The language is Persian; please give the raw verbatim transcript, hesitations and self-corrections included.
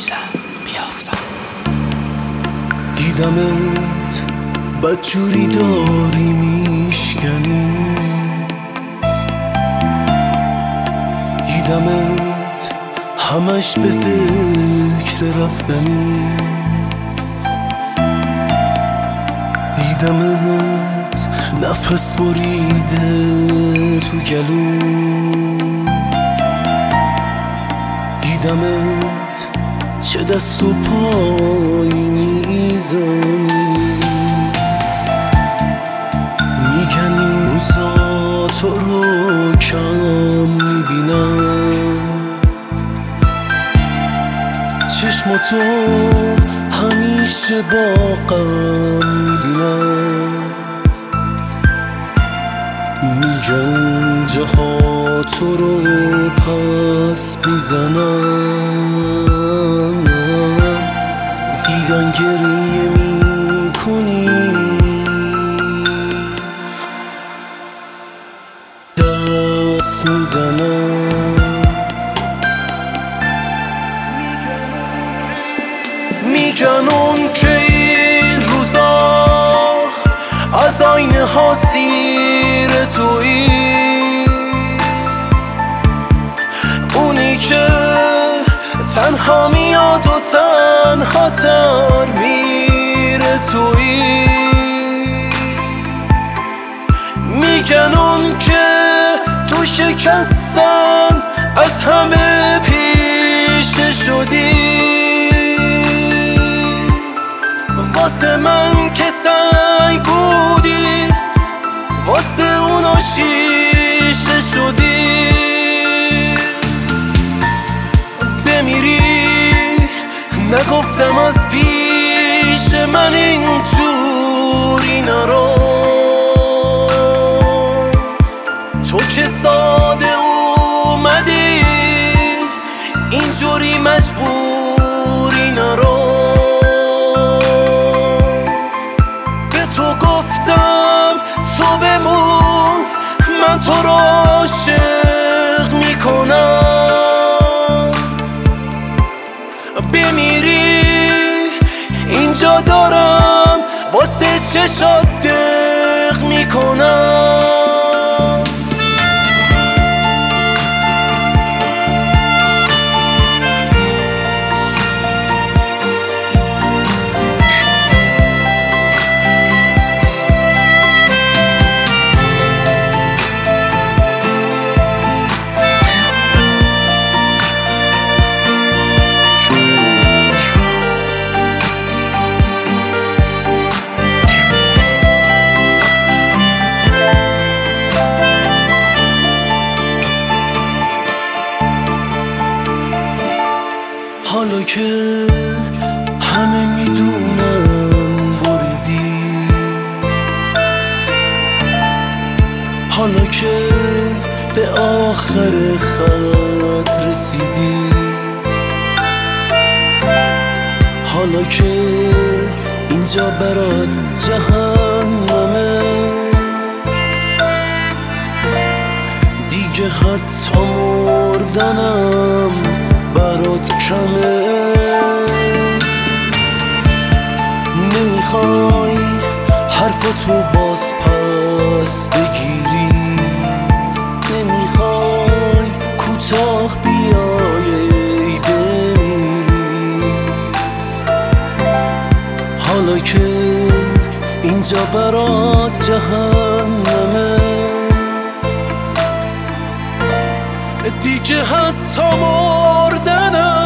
دیدمت بدجوری داری میشکنی، دیدمت همش به فکر رفتنی، دیدمت نفس بریده تو گلو، دیدمت چه دست و پایی میزنی، میگنی روزا تو رو کم میبینم، چشماتو همیشه با غم میبینم، میگن جاها تو رو پس میزنم، دیدن گریه میکنی دست میزنم، میگن اون که این روزا از آینه ها سیر تویی، اونی که تنها میاد و تنها تر میره تویی، میگن اون که تو شکستن از همه پیش شدی، واسه من که سنگ بودی واسه اونا شیشه شدی، بمیری نگفتم از پیش من اینجوری نرو، تو که ساده اومدی اینجوری مجبوری نرو، به تو گفتم تو بمون من تو رو عاشق میکنم، بمیری اینجا دارم واسه چشات دق میکنم. حالا که همه میدونن بریدی، حالا که به آخر خط رسیدی، حالا که اینجا برات جهنمه، دیگه حتی مردنم برات کمه، نمیخوای حرفاتو باز پس بگیری، نمیخوای کوتاه بیای بمیری، حالا که اینجا برات جهنمه، دیگه حتی مردنم